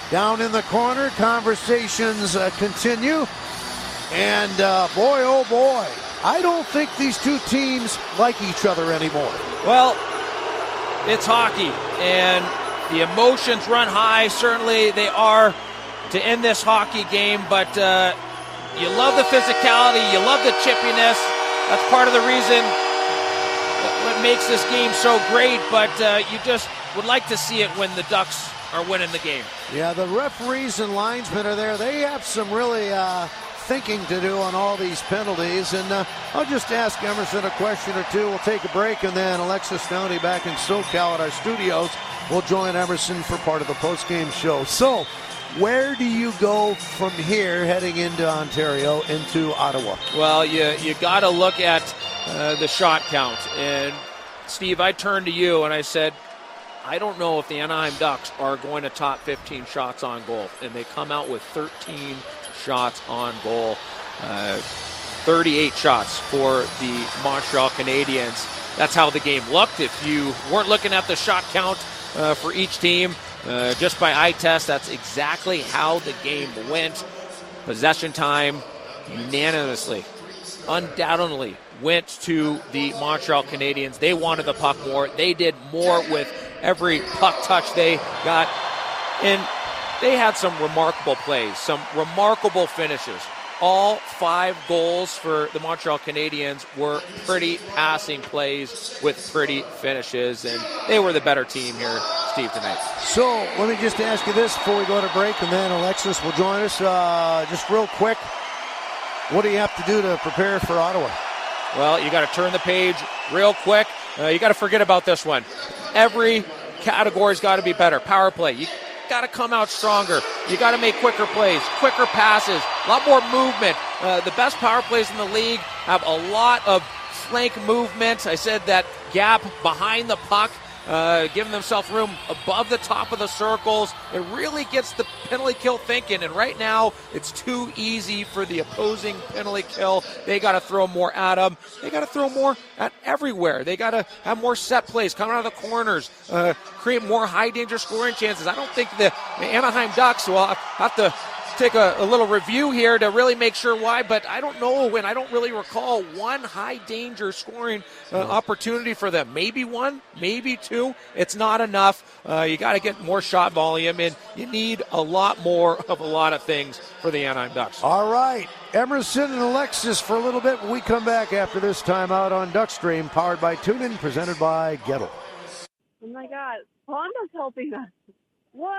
down in the corner. Conversations continue. And boy, oh boy, I don't think these two teams like each other anymore. Well, it's hockey, and the emotions run high. Certainly they are to end this hockey game, but you love the physicality, you love the chippiness. That's part of the reason what makes this game so great, but you just would like to see it when the Ducks are winning the game. Yeah, the referees and linesmen are there. They have some really thinking to do on all these penalties, and I'll just ask Emerson a question or two. We'll take a break, and then Alexis Downey back in SoCal at our studios will join Emerson for part of the post-game show. So, where do you go from here heading into Ontario, into Ottawa? Well, you got to look at the shot count. And, Steve, I turned to you and I said, I don't know if the Anaheim Ducks are going to top 15 shots on goal. And they come out with 13 shots on goal. 38 shots for the Montreal Canadiens. That's how the game looked. If you weren't looking at the shot count for each team, just by eye test, that's exactly how the game went. Possession time unanimously, undoubtedly went to the Montreal Canadiens. They wanted the puck more. They did more with every puck touch they got. And they had some remarkable plays, some remarkable finishes. All 5 goals for the Montreal Canadiens were pretty passing plays with pretty finishes, and they were the better team here, Steve, tonight. So let me just ask you this before we go to break, and then Alexis will join us. Just real quick, what do you have to do to prepare for Ottawa? Well, you got to turn the page real quick. You got to forget about this one. Every category's got to be better. Power play. You got to come out stronger. You got to make quicker plays, quicker passes, a lot more movement. The best power plays in the league have a lot of flank movement. I said that gap behind the puck, giving themselves room above the top of the circles. It really gets the penalty kill thinking, and right now it's too easy for the opposing penalty kill. They got to throw more at them. They got to throw more at everywhere. They got to have more set plays coming out of the corners, create more high-danger scoring chances. I don't think the Anaheim Ducks will have to take a little review here to really make sure why, but I don't know, and I don't really recall one high-danger scoring opportunity for them. Maybe one, maybe two. It's not enough. You got to get more shot volume, and you need a lot more of a lot of things for the Anaheim Ducks. All right, Emerson and Alexis for a little bit when we come back after this timeout on Duckstream, powered by TuneIn, presented by Gettle. Oh, my God. Honda's helping us. What?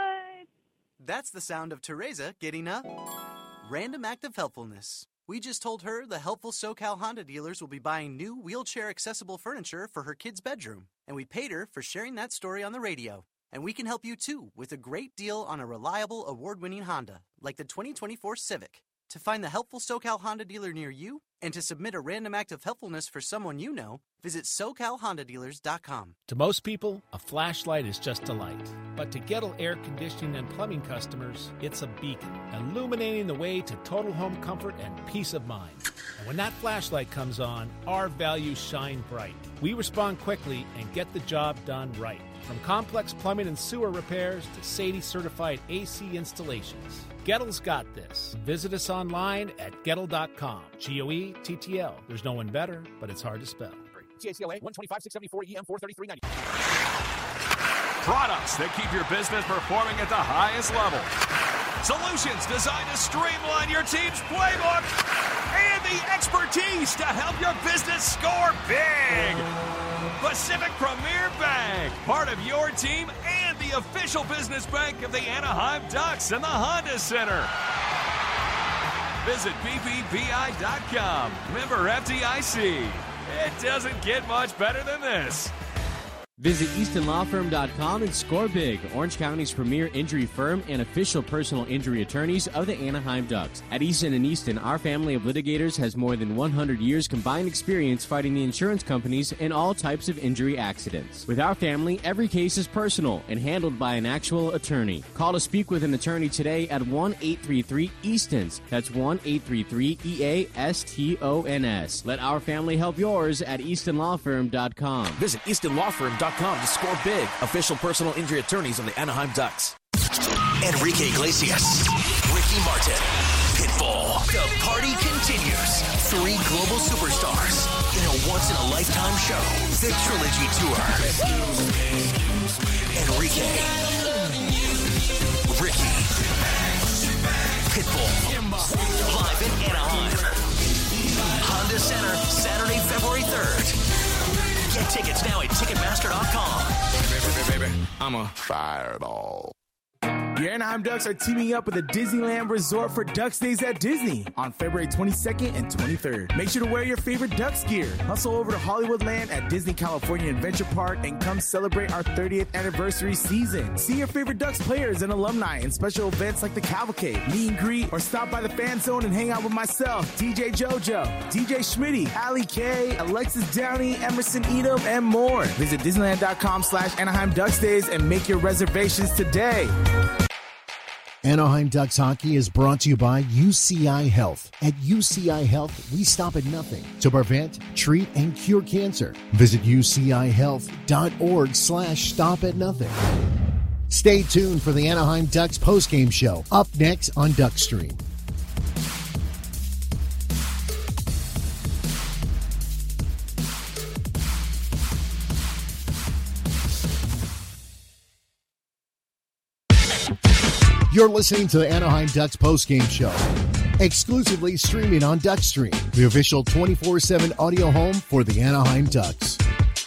That's the sound of Teresa getting a random act of helpfulness. We just told her the helpful SoCal Honda dealers will be buying new wheelchair-accessible furniture for her kid's bedroom. And we paid her for sharing that story on the radio. And we can help you, too, with a great deal on a reliable, award-winning Honda, like the 2024 Civic. To find the helpful SoCal Honda dealer near you and to submit a random act of helpfulness for someone you know, visit SoCalHondaDealers.com. To most people, a flashlight is just a light. But to Gettle air conditioning and plumbing customers, it's a beacon, illuminating the way to total home comfort and peace of mind. And when that flashlight comes on, our values shine bright. We respond quickly and get the job done right. From complex plumbing and sewer repairs to SADI-certified AC installations, Gettle's got this. Visit us online at Gettle.com. G-O-E-T-T-L. There's no one better, but it's hard to spell. TACLA 125-674-EM43390. Products that keep your business performing at the highest level. Solutions designed to streamline your team's playbook. And the expertise to help your business score big. Pacific Premier Bank, part of your team and the official business bank of the Anaheim Ducks and the Honda Center. Visit BBBI.com. Member FDIC. It doesn't get much better than this. Visit EastonLawFirm.com and score big, Orange County's premier injury firm and official personal injury attorneys of the Anaheim Ducks. At Easton & Easton, our family of litigators has more than 100 years combined experience fighting the insurance companies in all types of injury accidents. With our family, every case is personal and handled by an actual attorney. Call to speak with an attorney today at 1-833-EASTONS. That's 1-833-EASTONS. Let our family help yours at EastonLawFirm.com. Visit EastonLawFirm.com to score big. Official personal injury attorneys of the Anaheim Ducks. Enrique Iglesias, Ricky Martin, Pitbull. The party continues. 3 global superstars in a once-in-a-lifetime show. The Trilogy Tour. Enrique, Ricky, Pitbull. Live in Anaheim. Honda Center, Saturday, February 3rd. Get tickets now at Ticketmaster.com. Baby, I'm a fireball. Your Anaheim Ducks are teaming up with a Disneyland Resort for Ducks Days at Disney on February 22nd and 23rd. Make sure to wear your favorite Ducks gear. Hustle over to Hollywoodland at Disney California Adventure Park and come celebrate our 30th anniversary season. See your favorite Ducks players and alumni in special events like the Cavalcade, meet and greet, or stop by the fan zone and hang out with myself, DJ JoJo, DJ Schmitty, Ali K, Alexis Downey, Emerson Edom, and more. Visit Disneyland.com/Anaheim Ducks Days and make your reservations today. Anaheim Ducks hockey is brought to you by UCI Health. At UCI Health, we stop at nothing to prevent, treat, and cure cancer. Visit ucihealth.org/stop-at-nothing. Stay tuned for the Anaheim Ducks postgame show, up next on Duckstream. You're listening to the Anaheim Ducks postgame show, exclusively streaming on Duckstream, the official 24/7 audio home for the Anaheim Ducks.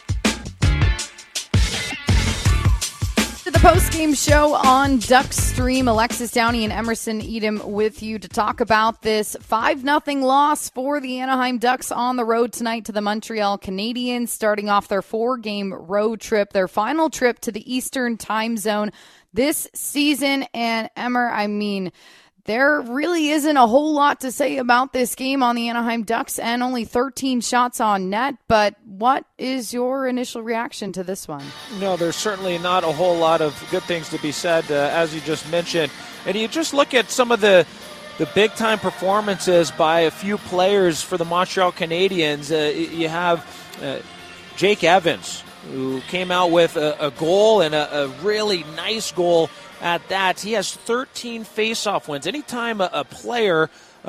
To the postgame show on Duckstream, Alexis Downey and Emerson Edom with you to talk about this 5-0 loss for the Anaheim Ducks on the road tonight to the Montreal Canadiens, starting off their 4-game road trip, their final trip to the Eastern time zone this season. And Emmer, I mean, there really isn't a whole lot to say about this game on the Anaheim Ducks and only 13 shots on net, but what is your initial reaction to this one? No, there's certainly not a whole lot of good things to be said, as you just mentioned. And you just look at some of the big-time performances by a few players for the Montreal Canadiens. You have Jake Evans, who came out with a goal and a really nice goal at that. He has 13 face-off wins. Anytime a player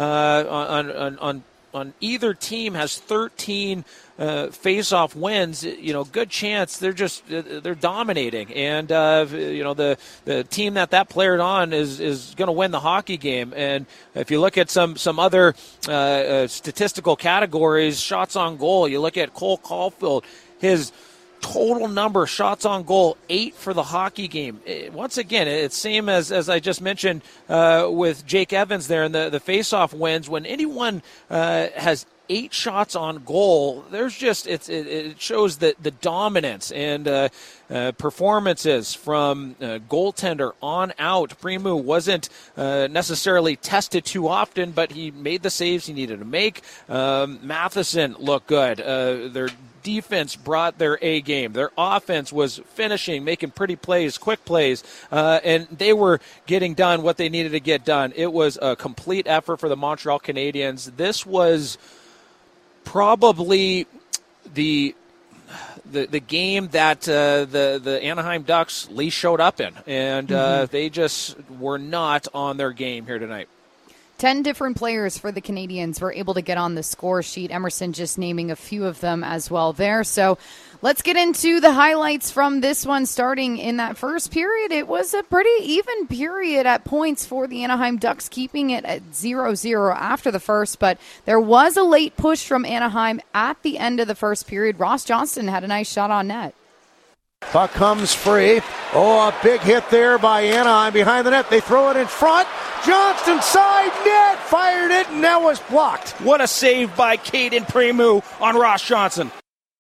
on either team has 13 face-off wins, good chance they're dominating. And the team that player on is going to win the hockey game. And if you look at some other statistical categories, shots on goal, you look at Cole Caulfield, his total number shots on goal, 8 for the hockey game. Once again, it's same as I just mentioned with Jake Evans there in the face-off wins. When anyone has 8 shots on goal, there's just it shows the dominance and performances from goaltender on out. Primeau wasn't necessarily tested too often, but he made the saves he needed to make. Matheson looked good. Their defense brought their A game. Their offense was finishing, making pretty plays, quick plays, and they were getting done what they needed to get done. It was a complete effort for the Montreal Canadiens. This was probably the game that the Anaheim Ducks least showed up in, and they just were not on their game here tonight. 10 different players for the Canadiens were able to get on the score sheet. Emerson just naming a few of them as well there. So let's get into the highlights from this one. Starting in that first period, it was a pretty even period at points for the Anaheim Ducks, keeping it at 0-0 after the first. But there was a late push from Anaheim at the end of the first period. Ross Johnston had a nice shot on net. Puck comes free. Oh, a big hit there by Anaheim behind the net. They throw it in front. Johnston side net, fired it, and that was blocked. What a save by Caden Primeau on Ross Johnston.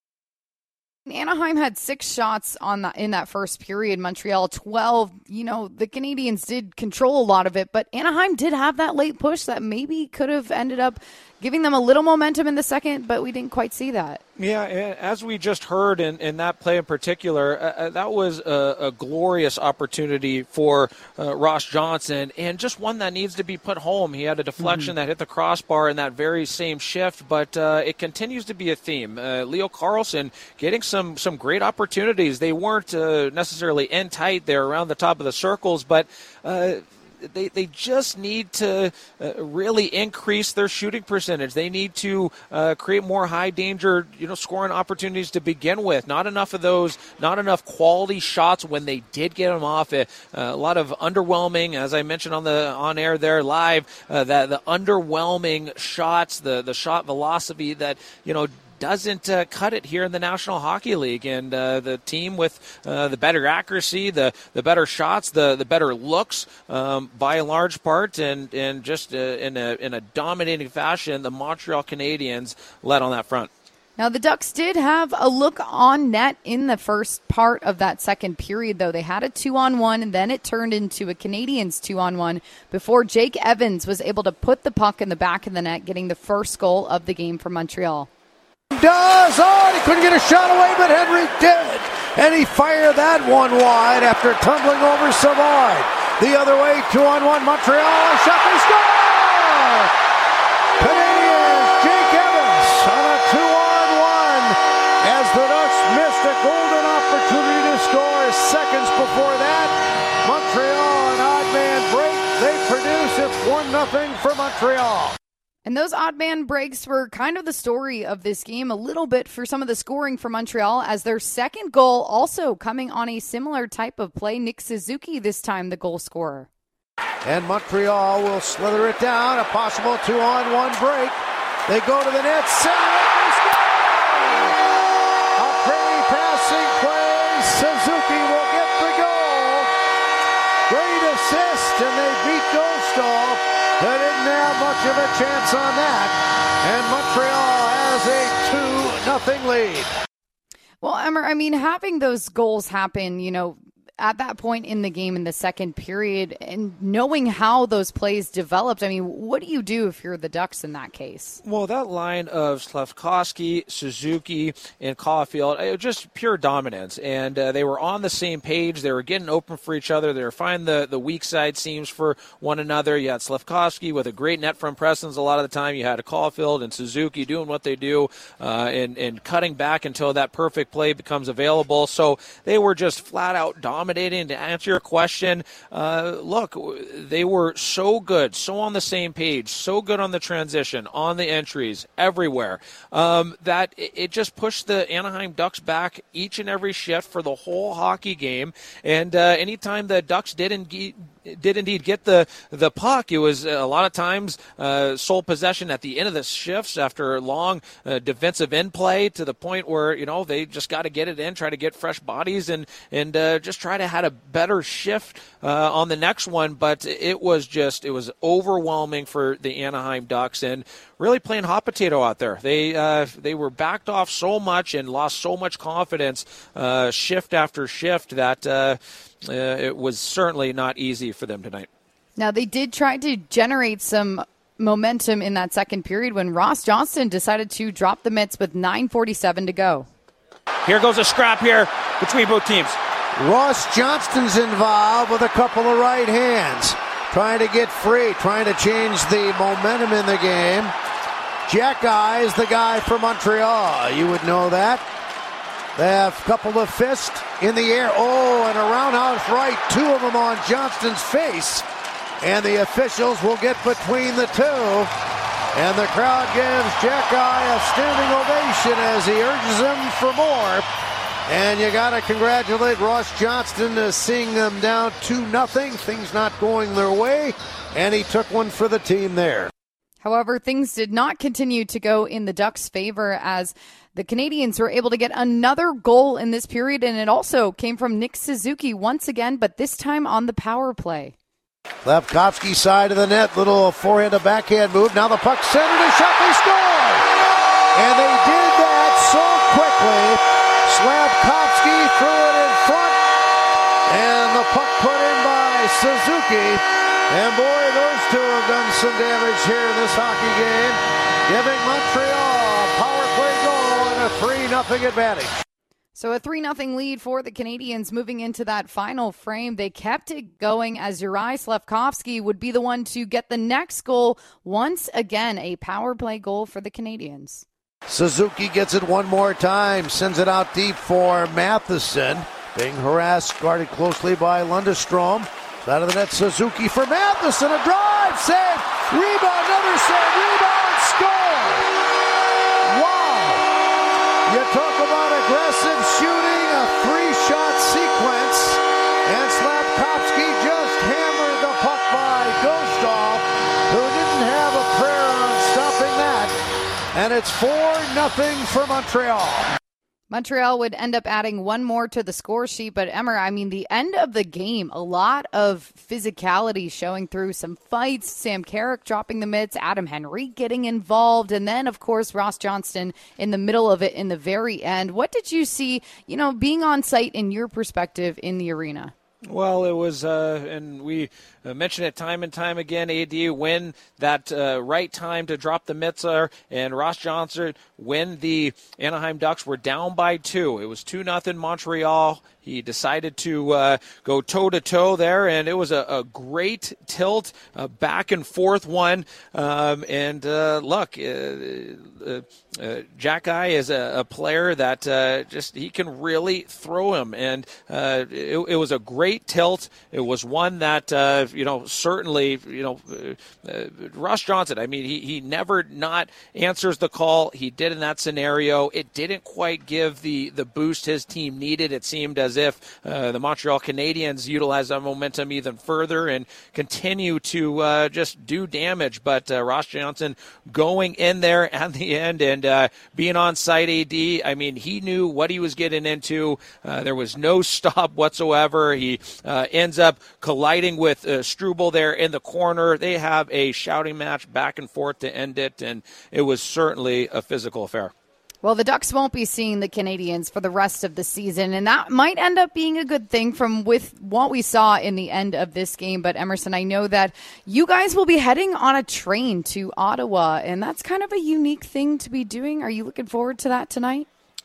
Anaheim had 6 shots in that first period. Montreal 12. The Canadiens did control a lot of it, but Anaheim did have that late push that maybe could have ended up giving them a little momentum in the second, but we didn't quite see that. Yeah, as we just heard in that play in particular, that was a glorious opportunity for Ross Johnson, and just one that needs to be put home. He had a deflection that hit the crossbar in that very same shift, but it continues to be a theme. Leo Carlson getting some great opportunities. They weren't necessarily in tight there around the top of the circles, but they just need to really increase their shooting percentage. They need to create more high danger, scoring opportunities to begin with. Not enough of those, not enough quality shots when they did get them off. A lot of underwhelming, as I mentioned on air there live, that the underwhelming shots, the shot velocity that doesn't cut it here in the National Hockey League. And the team with the better accuracy, the better shots, the better looks, by a large part, and just in a dominating fashion, the Montreal Canadiens led on that front. Now, the Ducks did have a look on net in the first part of that second period, though. They had a 2-on-1, and then it turned into a Canadiens 2-on-1 before Jake Evans was able to put the puck in the back of the net, getting the first goal of the game for Montreal. He couldn't get a shot away, but Henry did. And he fired that one wide after tumbling over Savard. The other way, 2-on-1, Montreal, a shot, they score! Canadiens, Jake Evans on a 2-on-1 as the Ducks missed a golden opportunity to score seconds before that. Montreal, an odd man break. They produce it 1-0 for Montreal. And those odd man breaks were kind of the story of this game a little bit for some of the scoring for Montreal, as their second goal also coming on a similar type of play. Nick Suzuki this time the goal scorer. And Montreal will slither it down, a possible 2-on-1 break. They go to the net, center it, they score! A pretty passing play, Suzuki will get the goal. Great assist, and they beat Dostal. They didn't have much of a chance on that. And Montreal has a 2-0 lead. Well, Emmer, I mean, having those goals happen, at that point in the game in the second period, and knowing how those plays developed, I mean, what do you do if you're the Ducks in that case? Well, that line of Slafkovsky, Suzuki, and Caulfield, it was just pure dominance. And they were on the same page. They were getting open for each other. They were finding the weak side seams for one another. You had Slafkovsky with a great net front presence a lot of the time. You had a Caulfield and Suzuki doing what they do and cutting back until that perfect play becomes available. So they were just flat out dominating. To answer your question, look, they were so good, so on the same page, so good on the transition, on the entries, everywhere, that it just pushed the Anaheim Ducks back each and every shift for the whole hockey game. And anytime the Ducks did indeed get the puck, it was a lot of times sole possession at the end of the shifts after long defensive end play, to the point where they just got to get it in, try to get fresh bodies, and just try to have a better shift on the next one. But it was overwhelming for the Anaheim Ducks, and really playing hot potato out there. They were backed off so much and lost so much confidence shift after shift that it was certainly not easy for them tonight. Now, they did try to generate some momentum in that second period when Ross Johnston decided to drop the mitts with 9:47 to go. Here goes a scrap here between both teams. Ross Johnston's involved with a couple of right hands, trying to get free, trying to change the momentum in the game. Jack Guy is the guy for Montreal. You would know that. They have a couple of fists in the air. Oh, and a roundhouse right. Two of them on Johnston's face. And the officials will get between the two. And the crowd gives Jack Guy a standing ovation as he urges him for more. And you got to congratulate Ross Johnston seeing them down 2-0. Things not going their way. And he took one for the team there. However, things did not continue to go in the Ducks' favor as the Canadiens were able to get another goal in this period, and it also came from Nick Suzuki once again, but this time on the power play. Slafkovsky side of the net, little forehand to backhand move. Now the puck centered, a shot, they score! And they did that so quickly. Slafkovsky threw it in front, and the puck put in by Suzuki. And boy, those two have done some damage here in this hockey game, giving Montreal a power play goal and a 3-0 advantage. So a 3-0 lead for the Canadiens moving into that final frame. They kept it going as Juraj Slafkovsky would be the one to get the next goal. Once again, a power play goal for the Canadiens. Suzuki gets it one more time, sends it out deep for Matheson. Being harassed, guarded closely by Lundestrom. Out of the net, Suzuki for Matheson. A drive, save, rebound, another save, rebound, score! Wow! You talk about aggressive shooting, a 3-shot sequence, and Slafkovsky just hammered the puck by Dostal, who didn't have a prayer on stopping that. And it's 4-0 for Montreal. Montreal would end up adding one more to the score sheet, but Emmer, I mean, the end of the game, a lot of physicality showing through, some fights, Sam Carrick dropping the mitts, Adam Henrique getting involved, and then, of course, Ross Johnston in the middle of it in the very end. What did you see, being on site in your perspective in the arena? Well, it was, and we mention it time and time again, AD, when that right time to drop the mitts are, and Ross Johnston, when the Anaheim Ducks were down by 2. It was 2-0 Montreal. He decided to go toe-to-toe there, and it was a great tilt, a back-and-forth one. Look, Jack Guy is a player that he can really throw him, and it was a great tilt. It was one that, certainly, Ross Johnston, I mean, he never not answers the call. He did in that scenario. It didn't quite give the boost his team needed. It seemed as if the Montreal Canadiens utilize that momentum even further and continue to just do damage. But Ross Johnston going in there at the end and being on site, AD, I mean, he knew what he was getting into. There was no stop whatsoever. He ends up colliding with Struble there in the corner. They have a shouting match back and forth to end it, and it was certainly a physical affair. Well, the Ducks won't be seeing the Canadiens for the rest of the season, and that might end up being a good thing with what we saw in the end of this game. But, Emerson, I know that you guys will be heading on a train to Ottawa, and that's kind of a unique thing to be doing. Are you looking forward to that tonight?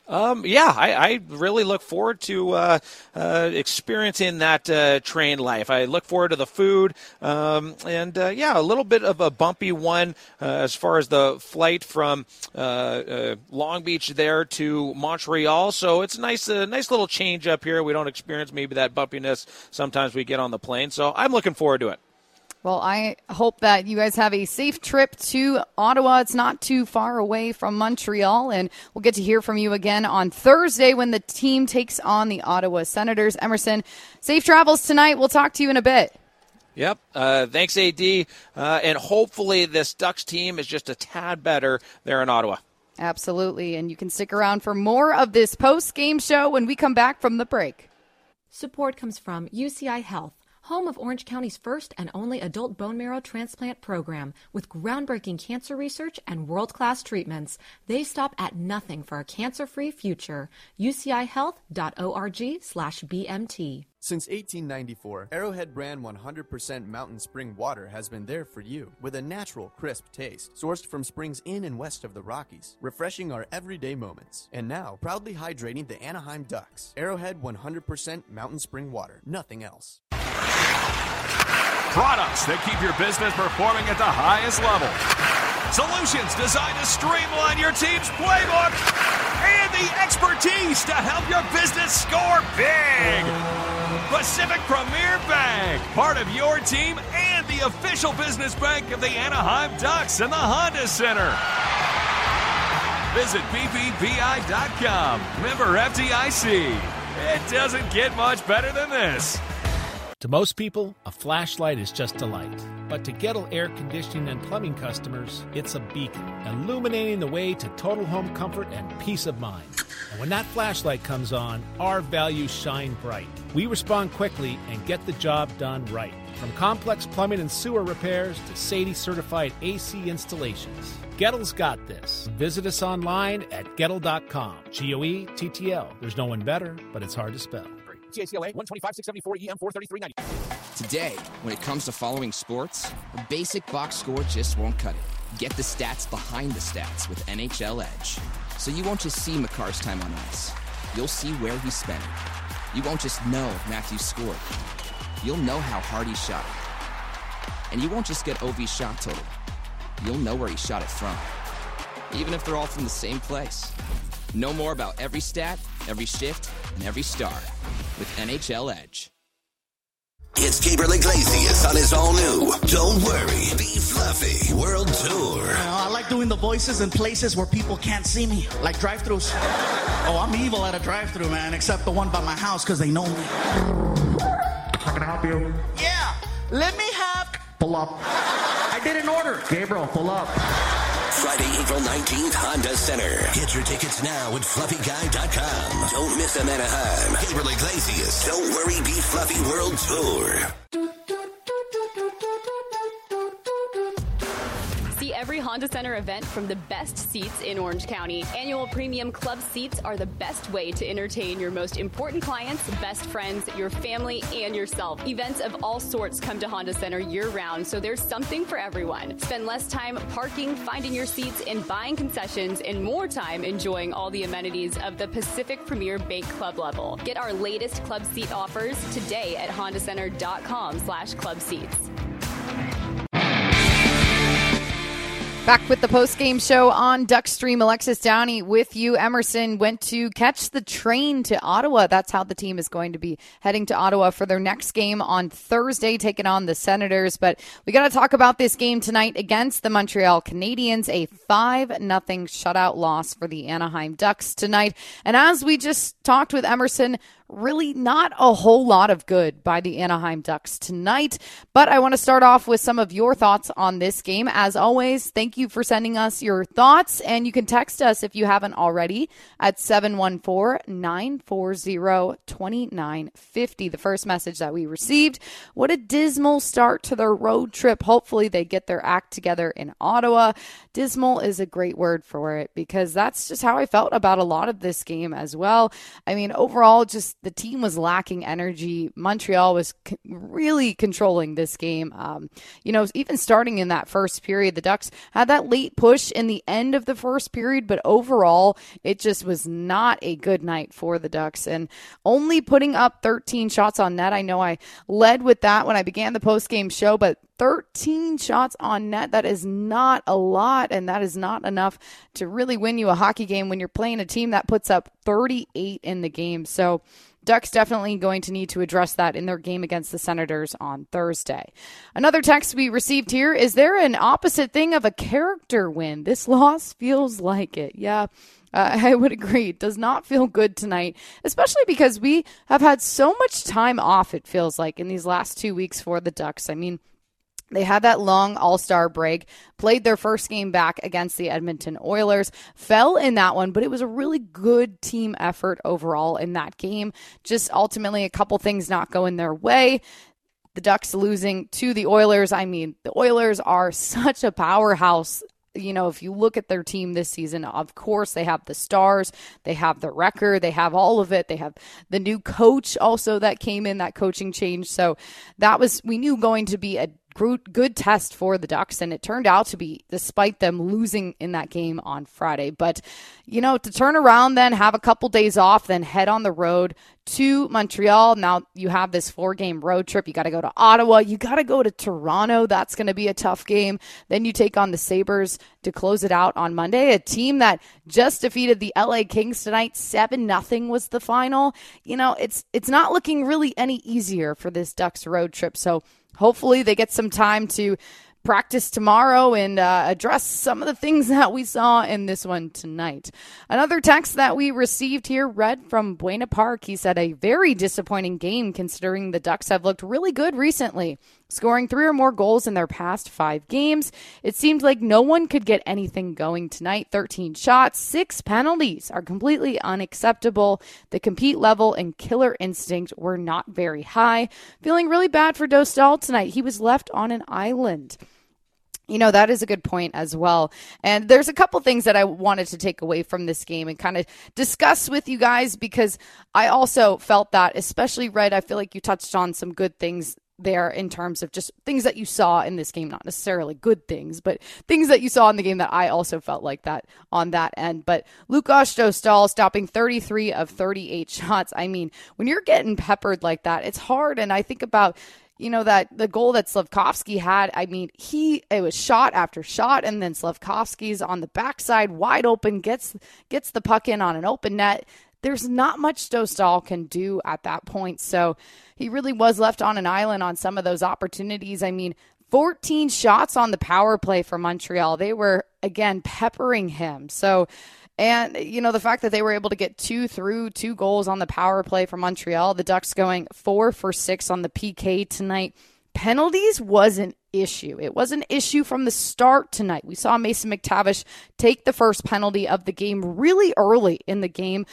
I really look forward to experiencing that train life. I look forward to the food, a little bit of a bumpy one as far as the flight from Long Beach there to Montreal. So it's a nice little change up here. We don't experience maybe that bumpiness sometimes we get on the plane. So I'm looking forward to it. Well, I hope that you guys have a safe trip to Ottawa. It's not too far away from Montreal, and we'll get to hear from you again on Thursday when the team takes on the Ottawa Senators. Emerson, safe travels tonight. We'll talk to you in a bit. Yep. Thanks, AD. And hopefully this Ducks team is just a tad better there in Ottawa. Absolutely. And you can stick around for more of this post-game show when we come back from the break. Support comes from UCI Health, home of Orange County's first and only adult bone marrow transplant program. With groundbreaking cancer research and world-class treatments, they stop at nothing for a cancer-free future. UCIHealth.org/BMT. Since 1894, Arrowhead brand 100% Mountain Spring water has been there for you, with a natural, crisp taste, sourced from springs in and west of the Rockies, refreshing our everyday moments. And now, proudly hydrating the Anaheim Ducks. Arrowhead 100% Mountain Spring water, nothing else. Products that keep your business performing at the highest level. Solutions designed to streamline your team's playbook. And the expertise to help your business score big. Pacific Premier Bank, part of your team and the official business bank of the Anaheim Ducks and the Honda Center. Visit BBVI.com. Member FDIC. It doesn't get much better than this. To most people, a flashlight is just a light. But to Gettle Air Conditioning and Plumbing customers, it's a beacon, illuminating the way to total home comfort and peace of mind. And when that flashlight comes on, our values shine bright. We respond quickly and get the job done right. From complex plumbing and sewer repairs to Sadie-certified AC installations, Gettle's got this. Visit us online at Gettle.com. Goettl. There's no one better, but it's hard to spell. TACLA 125-674-EM 43390. Today, when it comes to following sports, a basic box score just won't cut it. Get the stats behind the stats with NHL Edge. So you won't just see Makar's time on ice. You'll see where he spent it. You won't just know if Matthews scored. You'll know how hard he shot it. And you won't just get OV's shot total. You'll know where he shot it from. Even if they're all from the same place. Know more about every stat, every shift, and every star with NHL Edge. It's Gabriel Iglesias on his all-new Don't Worry, Be Fluffy World Tour. I like doing the voices in places where people can't see me, like drive-thrus. Oh, I'm evil at a drive-thru, man, except the one by my house because they know me. How can I help you? Yeah, let me have... Pull up. I did an order. Gabriel, pull up. Friday, April 19th, Honda Center. Get your tickets now at FluffyGuy.com. Don't miss them, Anaheim. Gabriel Iglesias, Don't Worry, Be Fluffy World Tour. See every Honda Center event from the best seats in Orange County. Annual premium club seats are the best way to entertain your most important clients, best friends, your family, and yourself. Events of all sorts come to Honda Center year-round, so there's something for everyone. Spend less time parking, finding your seats, and buying concessions, and more time enjoying all the amenities of the Pacific Premier Bank Club level. Get our latest club seat offers today at hondacenter.com/club seats. Back with the post-game show on Duckstream. Alexis Downey with you. Emerson went to catch the train to Ottawa. That's how the team is going to be heading to Ottawa for their next game on Thursday, taking on the Senators. But we got to talk about this game tonight against the Montreal Canadiens, a 5-0 shutout loss for the Anaheim Ducks tonight. And as we just talked with Emerson, really not a whole lot of good by the Anaheim Ducks tonight. But I want to start off with some of your thoughts on this game. As always, thank you for sending us your thoughts. And you can text us if you haven't already at 714-940-2950. The first message that we received, what a dismal start to their road trip. Hopefully they get their act together in Ottawa. Dismal is a great word for it because that's just how I felt about a lot of this game as well. I mean, overall, just the team was lacking energy. Montreal was really controlling this game. Even starting in that first period, the Ducks had that late push in the end of the first period, but overall, it just was not a good night for the Ducks. And only putting up 13 shots on net. I know I led with that when I began the post-game show, but 13 shots on net, that is not a lot, and that is not enough to really win you a hockey game when you're playing a team that puts up 38 in the game. So Ducks definitely going to need to address that in their game against the Senators on Thursday. Another text we received here, is there an opposite thing of a character win? This loss feels like it. Yeah. I would agree. It does not feel good tonight, especially because we have had so much time off, it feels like, in these last 2 weeks for the Ducks. I mean, they had that long all-star break, played their first game back against the Edmonton Oilers, fell in that one, but it was a really good team effort overall in that game. Just ultimately a couple things not going their way. The Ducks losing to the Oilers. I mean, the Oilers are such a powerhouse. You know, if you look at their team this season, of course, they have the stars, they have the record, they have all of it. They have the new coach also that came in, that coaching change. So that was, we knew, going to be a good test for the Ducks, and it turned out to be, despite them losing in that game on Friday. But, to turn around then, have a couple days off, then head on the road to Montreal. Now you have this 4-game road trip. You got to go to Ottawa. You got to go to Toronto. That's going to be a tough game. Then you take on the Sabres to close it out on Monday, a team that just defeated the LA Kings tonight. 7-0 was the final. It's not looking really any easier for this Ducks road trip. So hopefully they get some time to practice tomorrow and address some of the things that we saw in this one tonight. Another text that we received here, read from Buena Park. He said, a very disappointing game considering the Ducks have looked really good recently, scoring 3 or more goals in their past 5 games. It seemed like no one could get anything going tonight. 13 shots, 6 penalties are completely unacceptable. The compete level and killer instinct were not very high. Feeling really bad for Dostal tonight. He was left on an island. That is a good point as well. And there's a couple things that I wanted to take away from this game and kind of discuss with you guys, because I also felt that, especially Red, I feel like you touched on some good things there in terms of just things that you saw in this game, not necessarily good things, but things that you saw in the game that I also felt like that on that end. But Lukáš Dostál stopping 33 of 38 shots. I mean, when you're getting peppered like that, it's hard. And I think about, that the goal that Slavkovsky had, I mean, it was shot after shot, and then Slavkovsky's on the backside, wide open, gets the puck in on an open net. There's not much Dostál can do at that point. So he really was left on an island on some of those opportunities. I mean, 14 shots on the power play for Montreal. They were, again, peppering him. So, and, the fact that they were able to get 2 goals on the power play for Montreal, the Ducks going 4 for 6 on the PK tonight. Penalties was an issue. It was an issue from the start tonight. We saw Mason McTavish take the first penalty of the game really early in the game.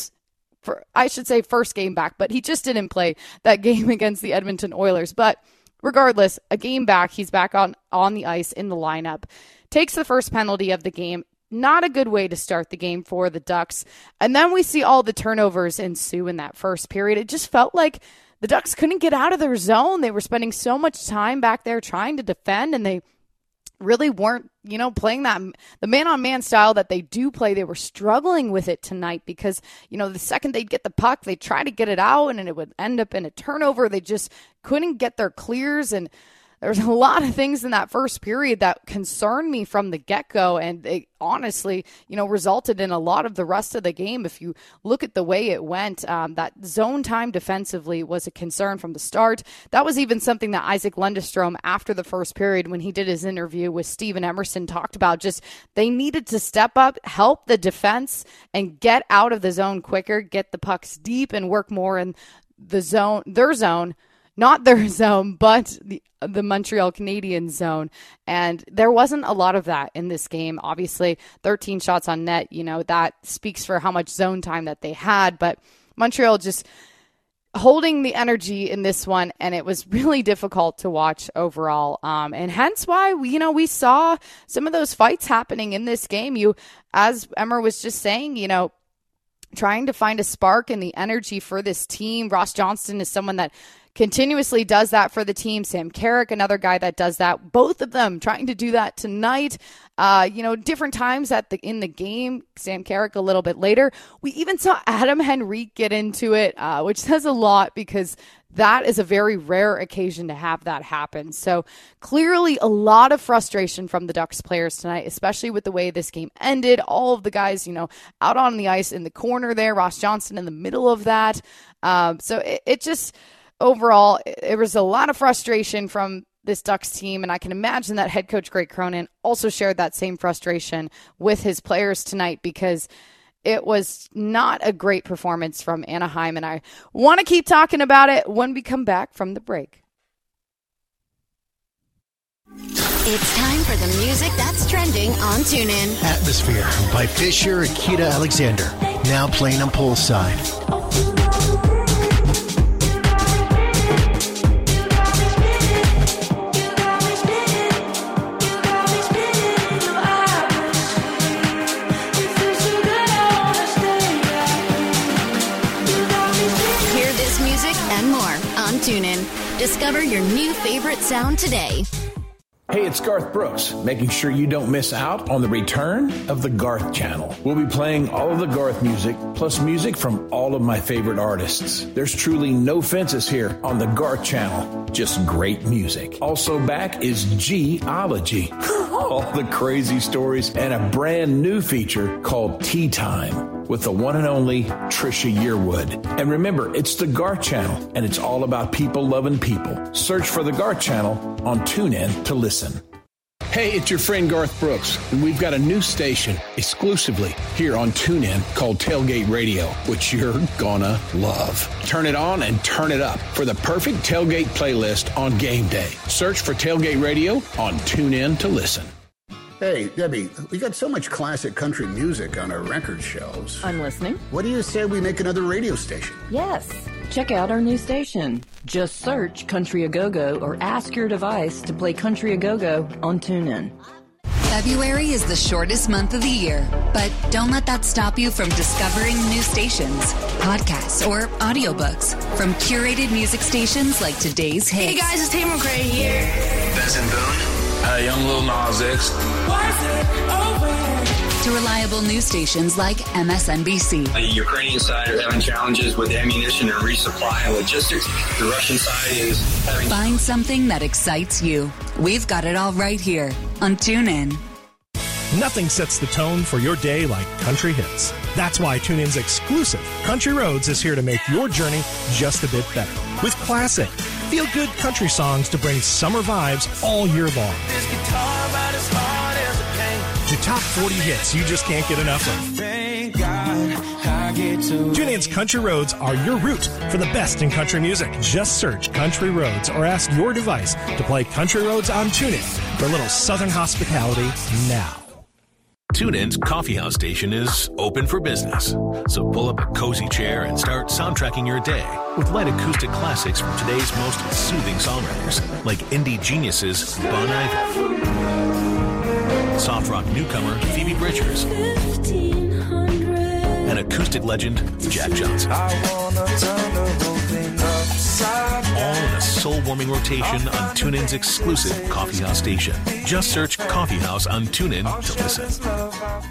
First game back, but he just didn't play that game against the Edmonton Oilers. But regardless, a game back, he's back on the ice in the lineup. Takes the first penalty of the game. Not a good way to start the game for the Ducks. And then we see all the turnovers ensue in that first period. It just felt like the Ducks couldn't get out of their zone. They were spending so much time back there trying to defend, and they really weren't, playing the man-on-man style that they do play. They were struggling with it tonight because, the second they'd get the puck, they'd try to get it out, and it would end up in a turnover. They just couldn't get their clears, and there's a lot of things in that first period that concerned me from the get-go, and it honestly, resulted in a lot of the rest of the game. If you look at the way it went, that zone time defensively was a concern from the start. That was even something that Isaac Lundestrom, after the first period, when he did his interview with Steven Emerson, talked about. Just they needed to step up, help the defense, and get out of the zone quicker, get the pucks deep, and work more in the zone, their zone. Not their zone, but the Montreal Canadiens zone. And there wasn't a lot of that in this game. Obviously, 13 shots on net, that speaks for how much zone time that they had. But Montreal just holding the energy in this one, and it was really difficult to watch overall. And hence why, we saw some of those fights happening in this game. As Emmer was just saying, trying to find a spark and the energy for this team. Ross Johnston is someone that continuously does that for the team. Sam Carrick, another guy that does that. Both of them trying to do that tonight. Different times in the game. Sam Carrick a little bit later. We even saw Adam Henrique get into it, which says a lot because that is a very rare occasion to have that happen. So clearly a lot of frustration from the Ducks players tonight, especially with the way this game ended. All of the guys, out on the ice in the corner there. Ross Johnston in the middle of that. So it just... Overall, there was a lot of frustration from this Ducks team, and I can imagine that head coach Greg Cronin also shared that same frustration with his players tonight because it was not a great performance from Anaheim, and I want to keep talking about it when we come back from the break. It's time for the music that's trending on TuneIn. Atmosphere by Fisher Akita Alexander, now playing on Poolside. TuneIn. Discover your new favorite sound today. Hey, it's Garth Brooks, making sure you don't miss out on the return of the Garth Channel. We'll be playing all of the Garth music, plus music from all of my favorite artists. There's truly no fences here on the Garth Channel, just great music. Also back is G-ology, all the crazy stories, and a brand new feature called Tea Time with the one and only Trisha Yearwood. And remember, it's the Garth Channel, and it's all about people loving people. Search for the Garth Channel on TuneIn to listen. Hey, it's your friend Garth Brooks, and we've got a new station exclusively here on TuneIn called Tailgate Radio, which you're gonna love. Turn it on and turn it up for the perfect tailgate playlist on game day. Search for Tailgate Radio on TuneIn to listen. Hey, Debbie, we got so much classic country music on our record shelves. I'm listening. What do you say we make another radio station? Yes. Check out our new station. Just search Country A Go-Go or ask your device to play Country A Go-Go on TuneIn. February is the shortest month of the year, but don't let that stop you from discovering new stations, podcasts, or audiobooks from curated music stations like today's hits. Hey guys, it's Tate McRae here. Benson Boone. Hi, young Lil Nas X. To reliable news stations like MSNBC. The Ukrainian side are having challenges with ammunition and resupply and logistics. The Russian side is having... Find something that excites you. We've got it all right here on TuneIn. Nothing sets the tone for your day like country hits. That's why TuneIn's exclusive Country Roads is here to make your journey just a bit better. With classic, feel-good country songs to bring summer vibes all year long. To top 40 hits you just can't get enough of. TuneIn's Country Roads are your route for the best in country music. Just search Country Roads or ask your device to play Country Roads on TuneIn for a little southern hospitality now. TuneIn's Coffee House station is open for business. So pull up a cozy chair and start soundtracking your day with light acoustic classics from today's most soothing songwriters, like indie geniuses Bon Iver, soft rock newcomer Phoebe Bridgers, and acoustic legend Jack Johnson. All in a soul-warming rotation on TuneIn's exclusive Coffee House station. Just search Coffee House on TuneIn to listen.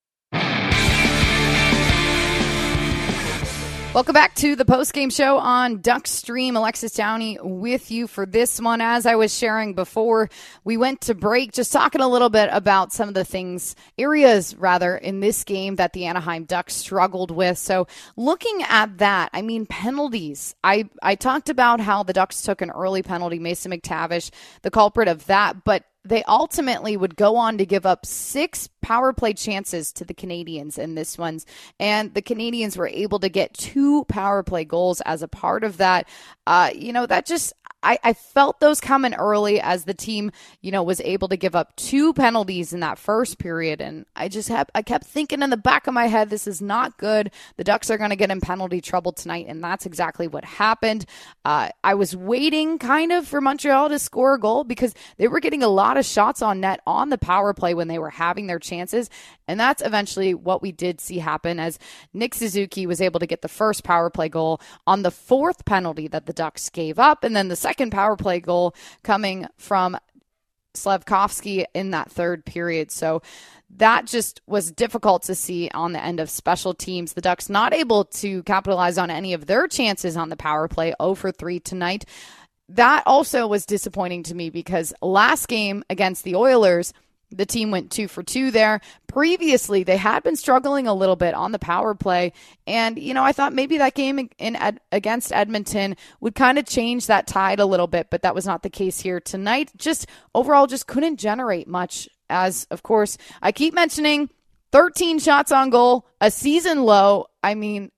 Welcome back to the post-game show on Duckstream. Alexis Downey with you for this one. As I was sharing before we went to break, just talking a little bit about some of the areas in this game that the Anaheim Ducks struggled with. So looking at that, I mean, penalties. I talked about how the Ducks took an early penalty, Mason McTavish, the culprit of that, but they ultimately would go on to give up 6 power play chances to the Canadians in this one. And the Canadians were able to get 2 power play goals as a part of that. That just... I felt those coming early as the team, was able to give up 2 penalties in that first period. And I kept thinking in the back of my head, this is not good. The Ducks are going to get in penalty trouble tonight. And that's exactly what happened. I was waiting kind of for Montreal to score a goal because they were getting a lot of shots on net on the power play when they were having their chances. And that's eventually what we did see happen as Nick Suzuki was able to get the first power play goal on the 4th penalty that the Ducks gave up. And then the second power play goal coming from Slavkovsky in that 3rd period. So that just was difficult to see on the end of special teams. The Ducks not able to capitalize on any of their chances on the power play, 0 for 3 tonight. That also was disappointing to me because last game against the Oilers, the team went 2 for 2 there. Previously, they had been struggling a little bit on the power play. And, I thought maybe that game against Edmonton would kind of change that tide a little bit, but that was not the case here tonight. Just overall, just couldn't generate much as, of course, I keep mentioning 13 shots on goal, a season low. I mean,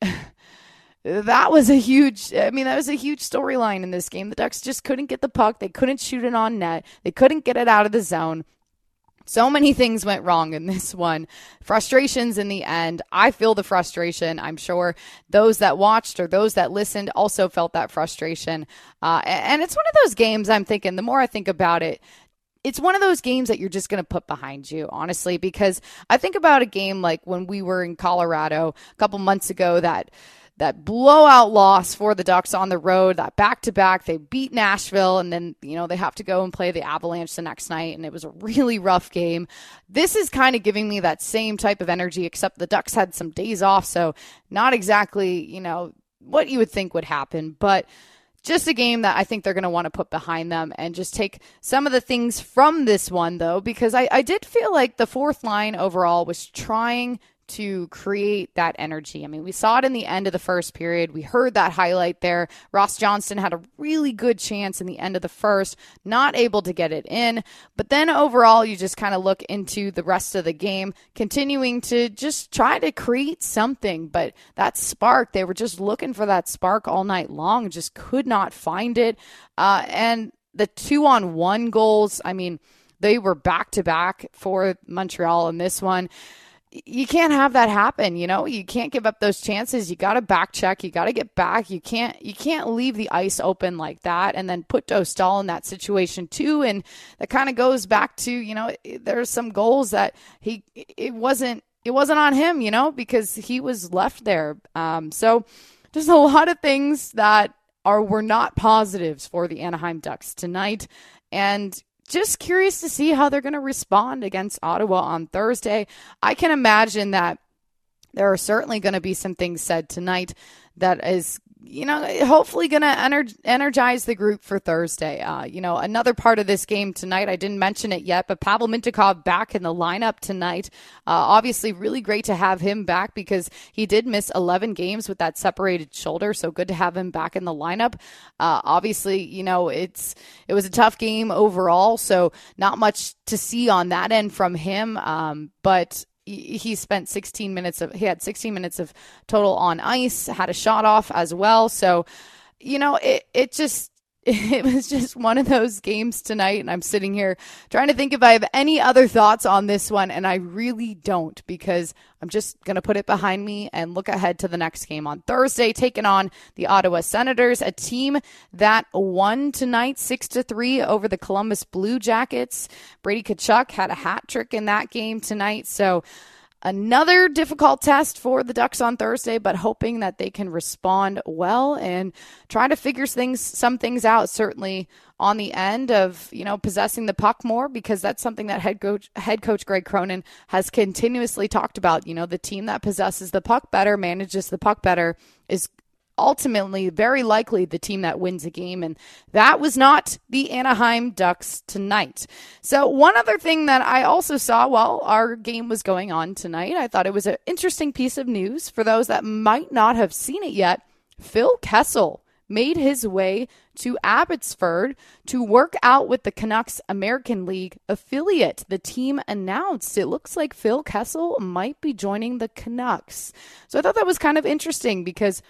that was a huge storyline in this game. The Ducks just couldn't get the puck. They couldn't shoot it on net. They couldn't get it out of the zone. So many things went wrong in this one. Frustrations in the end. I feel the frustration. I'm sure those that watched or those that listened also felt that frustration. And it's one of those games I'm thinking, the more I think about it, it's one of those games that you're just going to put behind you, honestly, because I think about a game like when we were in Colorado a couple months ago, that blowout loss for the Ducks on the road, that back-to-back, they beat Nashville, and then, they have to go and play the Avalanche the next night, and it was a really rough game. This is kind of giving me that same type of energy, except the Ducks had some days off, so not exactly, what you would think would happen, but just a game that I think they're going to want to put behind them and just take some of the things from this one, though, because I did feel like the 4th line overall was trying to create that energy. I mean, we saw it in the end of the first period. We heard that highlight there. Ross Johnston had a really good chance in the end of the first, not able to get it in. But then overall, you just kind of look into the rest of the game, continuing to just try to create something. But that spark, they were just looking for that spark all night long, just could not find it. And the 2-on-1 goals, I mean, they were back-to-back for Montreal in this one. you can't have that happen. You can't give up those chances. You got to back check. You got to get back. You can't leave the ice open like that and then put Dostal in that situation too. And that kind of goes back to, there's some goals that it wasn't on him, because he was left there. So just a lot of things that were not positives for the Anaheim Ducks tonight. And just curious to see how they're going to respond against Ottawa on Thursday. I can imagine that there are certainly going to be some things said tonight that is, hopefully going to energize the group for Thursday. Another part of this game tonight, I didn't mention it yet, but Pavel Mintyukov back in the lineup tonight. Obviously, really great to have him back because he did miss 11 games with that separated shoulder, so good to have him back in the lineup. Obviously, it was a tough game overall, so not much to see on that end from him, but he spent 16 minutes of total on ice, had a shot off as well. So, it was just one of those games tonight. And I'm sitting here trying to think if I have any other thoughts on this one. And I really don't, because I'm just going to put it behind me and look ahead to the next game on Thursday, taking on the Ottawa Senators, a team that won tonight 6-3 over the Columbus Blue Jackets. Brady Tkachuk had a hat trick in that game tonight. So another difficult test for the Ducks on Thursday, but hoping that they can respond well and try to figure some things out, certainly on the end of, possessing the puck more, because that's something that head coach Greg Cronin has continuously talked about. The team that possesses the puck better, manages the puck better, is ultimately very likely the team that wins a game, and that was not the Anaheim Ducks tonight. So one other thing that I also saw while our game was going on tonight, I thought it was an interesting piece of news for those that might not have seen it yet. Phil Kessel made his way to Abbotsford to work out with the Canucks American League affiliate. The team announced it looks like Phil Kessel might be joining the Canucks. So I thought that was kind of interesting because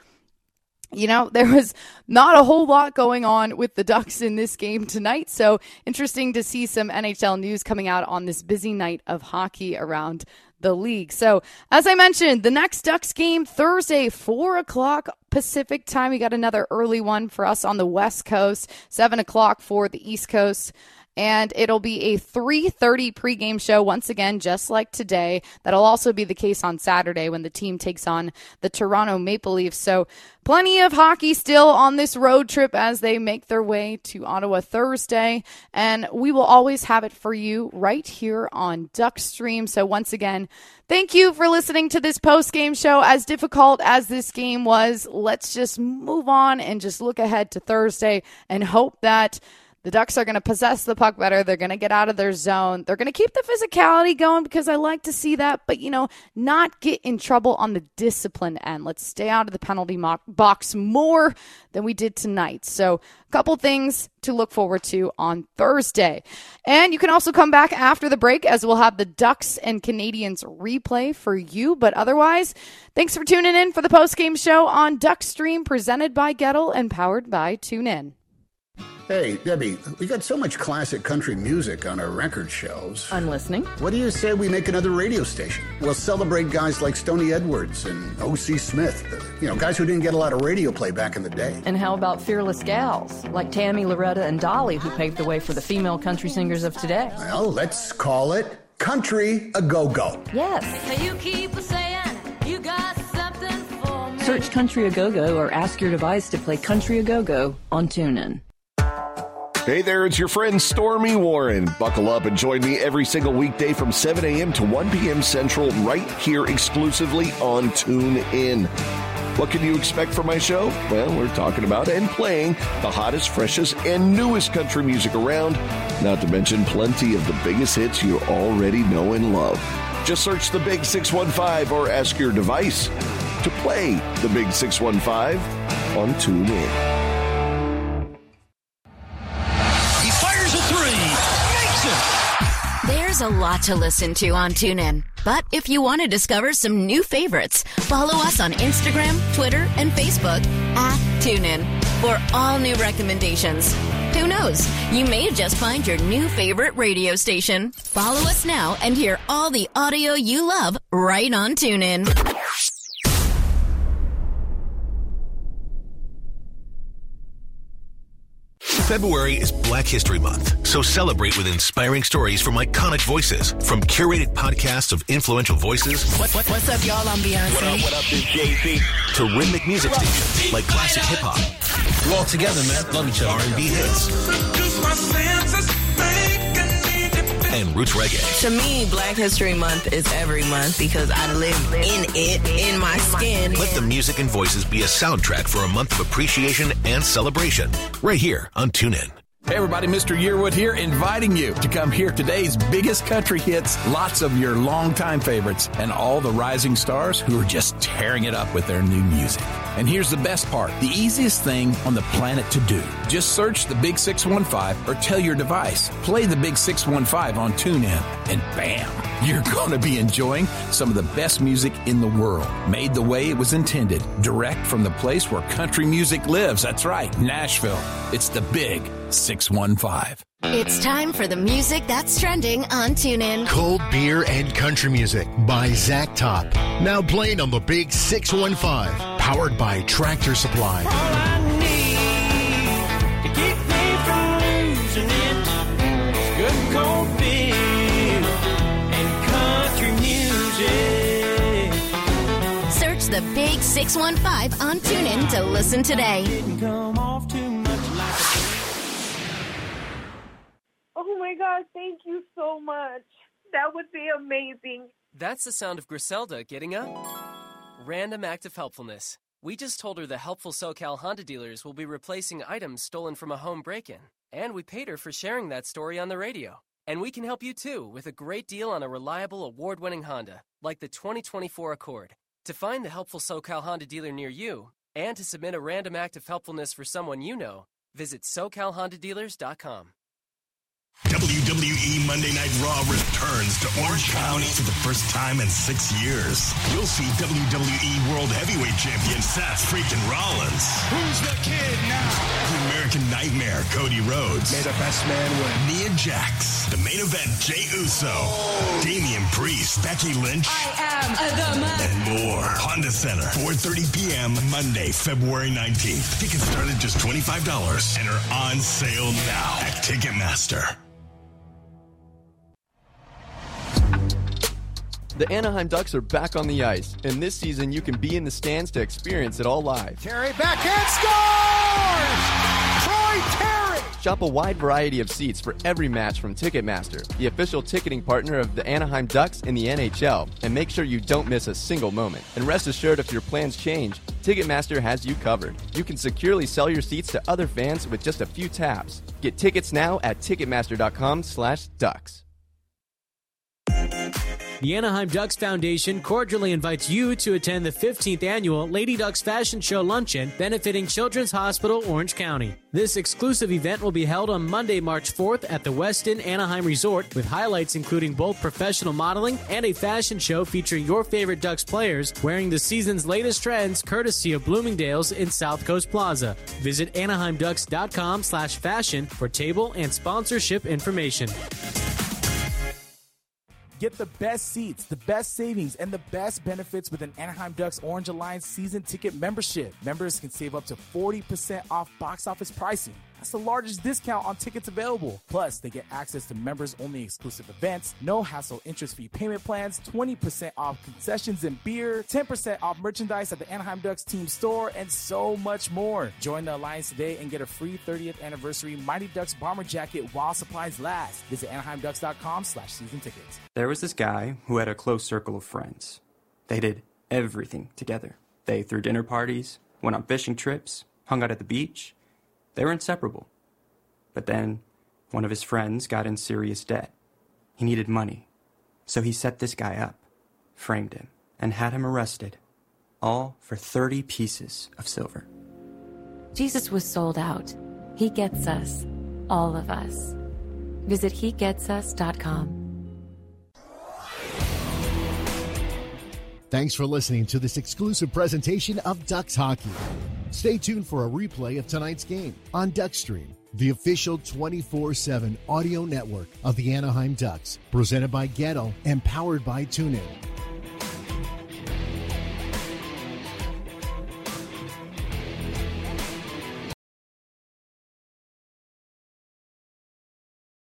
there was not a whole lot going on with the Ducks in this game tonight. So interesting to see some NHL news coming out on this busy night of hockey around the league. So as I mentioned, the next Ducks game Thursday, 4:00 Pacific time. We got another early one for us on the West Coast, 7:00 for the East Coast. And it'll be a 3:30 pregame show once again, just like today. That'll also be the case on Saturday when the team takes on the Toronto Maple Leafs. So plenty of hockey still on this road trip as they make their way to Ottawa Thursday. And we will always have it for you right here on Duckstream. So once again, thank you for listening to this post-game show. As difficult as this game was, let's just move on and just look ahead to Thursday and hope that the Ducks are going to possess the puck better. They're going to get out of their zone. They're going to keep the physicality going because I like to see that, but, not get in trouble on the discipline end. Let's stay out of the penalty box more than we did tonight. So a couple things to look forward to on Thursday. And you can also come back after the break as we'll have the Ducks and Canadians replay for you. But otherwise, thanks for tuning in for the postgame show on Duckstream, presented by Gettle and powered by TuneIn. Hey, Debbie, we got so much classic country music on our record shelves. I'm listening. What do you say we make another radio station? We'll celebrate guys like Stoney Edwards and O.C. Smith, guys who didn't get a lot of radio play back in the day. And how about fearless gals like Tammy, Loretta, and Dolly, who paved the way for the female country singers of today? Well, let's call it Country A Go-Go. Yes. So you keep saying you got something for me. Search Country A Go-Go or ask your device to play Country A Go-Go on TuneIn. Hey there, it's your friend Stormy Warren. Buckle up and join me every single weekday from 7 a.m. to 1 p.m. Central right here exclusively on TuneIn. What can you expect from my show? Well, we're talking about and playing the hottest, freshest, and newest country music around, not to mention plenty of the biggest hits you already know and love. Just search the Big 615 or ask your device to play the Big 615 on TuneIn. There's a lot to listen to on TuneIn. But if you want to discover some new favorites, follow us on Instagram, Twitter, and Facebook @TuneIn for all new recommendations. Who knows? You may just find your new favorite radio station. Follow us now and hear all the audio you love right on TuneIn. February is Black History Month, so celebrate with inspiring stories from iconic voices. From curated podcasts of influential voices. What's up, y'all? I'm Beyonce. What up, this Jay-Z. To rhythmic music stations like classic hip-hop. We're all together, man. Love each other. R&B hits. And roots reggae. To me, Black History Month is every month because I live in it, in my skin. Let the music and voices be a soundtrack for a month of appreciation and celebration. Right here on TuneIn. Hey everybody, Mr. Yearwood here, inviting you to come hear today's biggest country hits, lots of your longtime favorites, and all the rising stars who are just tearing it up with their new music. And here's the best part, the easiest thing on the planet to do. Just search the Big 615 or tell your device, play the Big 615 on TuneIn, and bam, you're going to be enjoying some of the best music in the world. Made the way it was intended, direct from the place where country music lives. That's right, Nashville. It's the Big 615. It's time for the music that's trending on TuneIn. Cold Beer and Country Music by Zach Top. Now playing on the Big 615. Powered by Tractor Supply. All I need to keep me from losing it is good cold beer and country music. Search the Big 615 on TuneIn to listen today. Didn't come off too much like a... Oh my God, thank you so much. That would be amazing. That's the sound of Griselda getting up. Random act of helpfulness. We just told her the helpful SoCal Honda dealers will be replacing items stolen from a home break-in. And we paid her for sharing that story on the radio. And we can help you too with a great deal on a reliable award-winning Honda, like the 2024 Accord. To find the helpful SoCal Honda dealer near you, and to submit a random act of helpfulness for someone you know, visit SoCalHondaDealers.com. WWE Monday Night Raw returns to Orange County for the first time in 6 years. You'll see WWE World Heavyweight Champion Seth freaking Rollins. Who's the kid now? The American Nightmare, Cody Rhodes. May the best man win. Nia Jax. The main event, Jey Uso. Damian Priest, Becky Lynch. I am the man. And more. Honda Center, 4:30 p.m. Monday, February 19th. Tickets start at just $25 and are on sale now at Ticketmaster. The Anaheim Ducks are back on the ice, and this season you can be in the stands to experience it all live. Terry backhand scores! Troy Terry! Shop a wide variety of seats for every match from Ticketmaster, the official ticketing partner of the Anaheim Ducks in the NHL, and make sure you don't miss a single moment. And rest assured, if your plans change, Ticketmaster has you covered. You can securely sell your seats to other fans with just a few taps. Get tickets now at Ticketmaster.com/Ducks. The Anaheim Ducks Foundation cordially invites you to attend the 15th annual Lady Ducks Fashion Show Luncheon benefiting Children's Hospital, Orange County. This exclusive event will be held on Monday, March 4th at the Westin Anaheim Resort with highlights including both professional modeling and a fashion show featuring your favorite Ducks players wearing the season's latest trends courtesy of Bloomingdale's in South Coast Plaza. Visit AnaheimDucks.com/fashion for table and sponsorship information. Get the best seats, the best savings, and the best benefits with an Anaheim Ducks Orange Alliance season ticket membership. Members can save up to 40% off box office pricing. That's the largest discount on tickets available. Plus, they get access to members-only exclusive events, no hassle interest-free payment plans, 20% off concessions and beer, 10% off merchandise at the Anaheim Ducks team store, and so much more. Join the Alliance today and get a free 30th anniversary Mighty Ducks bomber jacket while supplies last. Visit AnaheimDucks.com/season tickets. There was this guy who had a close circle of friends. They did everything together. They threw dinner parties, went on fishing trips, hung out at the beach. They were inseparable. But then, one of his friends got in serious debt. He needed money. So he set this guy up, framed him, and had him arrested. All for 30 pieces of silver. Jesus was sold out. He gets us. All of us. Visit HeGetsUs.com. Thanks for listening to this exclusive presentation of Ducks Hockey. Stay tuned for a replay of tonight's game on Duckstream the official 24/7 audio network of the Anaheim Ducks, presented by Ghetto and powered by TuneIn.